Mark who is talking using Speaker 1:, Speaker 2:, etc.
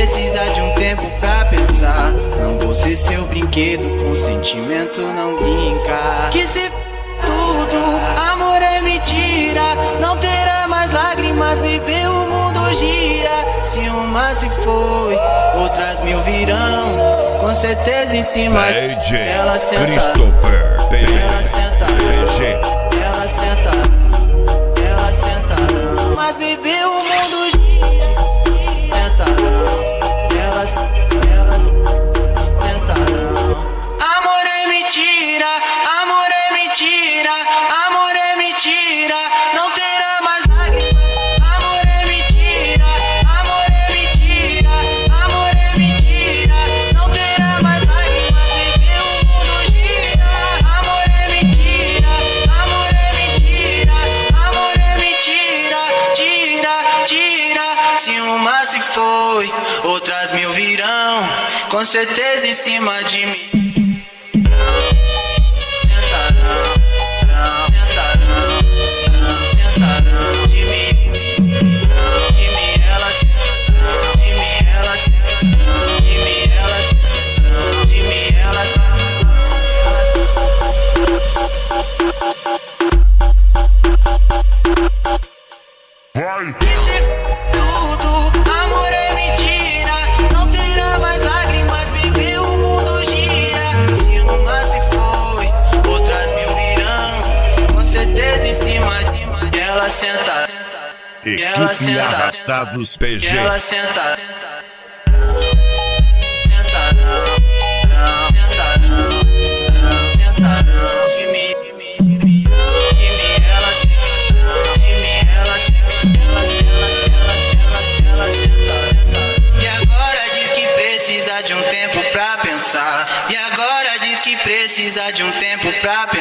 Speaker 1: precisa de um tempo pra pensar. Não vou ser seu brinquedo, com sentimento não brincar. Que se tudo, amor é mentira. Não terá mais lágrimas, bebê, o mundo gira. Se uma se foi, outras mil virão. Com certeza em cima ela senta.
Speaker 2: Christopher
Speaker 1: Ela senta, ela senta, ela senta. Mas bebê, o mundo gira. Senta, ela senta. Amor é mentira, amor é mentira, amor é mentira. Não terá mais lágrimas. Amor é mentira, amor é mentira, amor é mentira. Não terá mais lágrimas, bebê, o mundo gira. Amor é mentira, amor é mentira, amor é mentira. Tira, tira. Se uma se foi, outras mil virão. Com certeza em cima de mim. Esse tudo, amor é mentira. Não terá mais lágrimas, bebê, o mundo gira. Se uma se foi, outras mil virão. Com certeza em cima de ela senta. Ela
Speaker 2: Equipe
Speaker 1: senta.
Speaker 2: Arrastados PG.
Speaker 1: Ela senta. De um tempo pra pensar. E agora diz que precisa de um tempo pra pensar.